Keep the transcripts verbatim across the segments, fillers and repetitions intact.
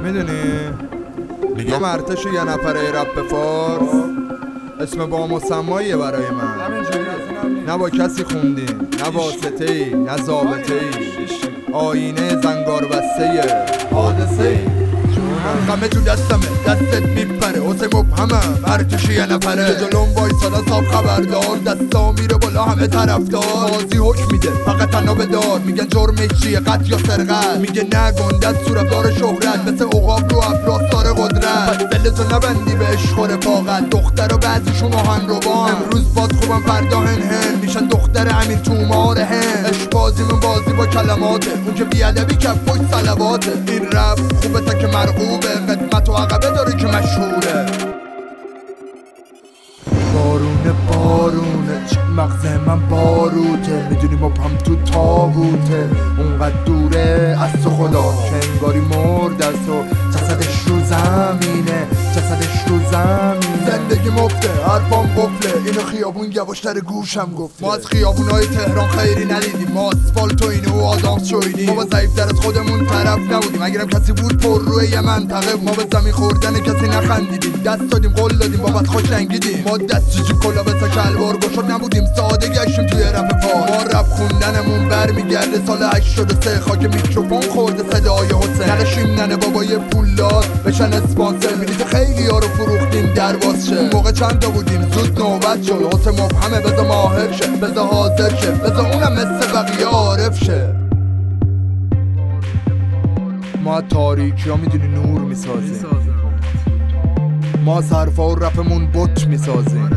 میدونی یه مرتش یه نفره رپ فارس اسم با مسماییه برای من. نه با کسی خوندیم، نه واسطه ای، نه ضابطه ای، آینه زنگار بسته حادثه ای. همه تو دستمه، دستت میپره حسین مبهمم مرتش یه نفره که جلوم وایسادا صاحب خبردار، دستا میره بالا همه طرفدار. قاضی حکم میده فقط تنها به دار، میگن جرمش چیه قتل یا سرقت، میگه نه گندت صورتدار شهرت مثل عقاب رو افراد داره قدرت. پس دلتو نبندی به عشق و رفاقت، دختر و بعضیشون آهن روان امروز باد خوبم فردا هن هن میشن دختر امیر تومار هن. عشق بازی من بازی با کلماته، اون که بیادبی کفوش صلواته. این رپ خوبه تا که مرغوبه، قدمت و عقبه داره که مشهوره. بارونه بارونه چه مغز من باروته، میدونی ما هم تو تابوته اونقدر دوره از تو خدا که انگاری مرد از تو. جسدش رو زمینه جسدش رو زمینه، زندگی مفته حرفام قفله، اینو خیابون یواشتر گوشم گفت. ما از خیابونای تهران خیری ندیدیم، ما اسفالت و اینو و آدامس شویدیم. ما با ضعیفتر از خودمون طرف نبودیم، اگرم کسی بود پر روی یه منطقه. ما به زمین خوردن کسی نخندیدیم، دست دادیم قول دادیم بابت خوش لنگیدیم. ما دست جیب کلا به تا کلوار گشاد نبودیم، ساده گشتیم توی رپ فار. ما رپ خوندنمون برمیگرده سال هشتاد و سه، خاک میکروفون خورده صدای حسین. نقشیم ننه بابای پولدار بشن اسپانسر، بلیط خیلی ها رو فروختیم درواز شه. اون موقع چند تا بودیم زود نوبت شد، حسین مبهمه بذار ماهر شه، بذار حاضر شه، بذار اونم مثل بقیه عارف شه. ما تاریکی ها میدونی نور میسازیم، ما صرفا و رپمون بوت میسازیم.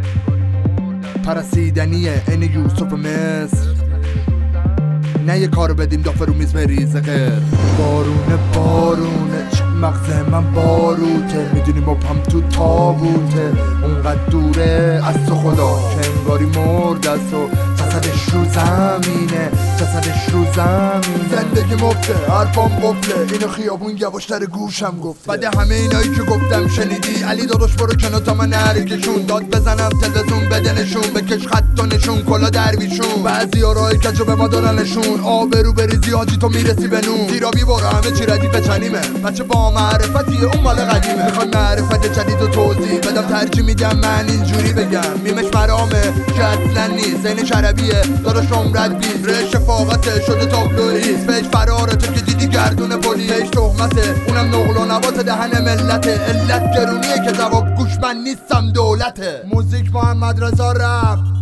پرسیدنیه این یوسف مصر، نه یه کارو بدیم دافه رو میز بریزه غیر. بارونه بارونه چه مغز من باروته، میدونی ما هم تو تابوته اونقدر دوره از تو خدا که انگاری مرد از تو. جسدش رو زمینه جسدش رو زمینه، زندگی مفته حرفام قفله، اینو خیابون یواشتر گوشم گفت. بعد همه اینایی که گفتم شنیدی، علی داداش برو کنار تا من نرگشون داد بزنم تلویزیون بدنشون، بکش خط و نشون کلا درویشون. بعضی ها راه کجو به ما دارنشون، آبرو بریزی حاجی تو میرسی به نون. زیرابی برو همه چی ردیف چنیمه، بچه با معرفتیه اون مال قدیمه. میخوای معرفت جدید و توضیح بدم ترجیح میدم من اینجوری بگم. میمش مرامه که اصلا نیست، زین شربیه داداش عمرت بیست، رش فاقته شده تابلویست. پیش فراره تو که دیدی گردون پلیس، پیش تهمته اونم نقل و نبات دهن ملته. علت گرونیه که جواب گوش من نیستم دولته. موزیک محمد رضا رفت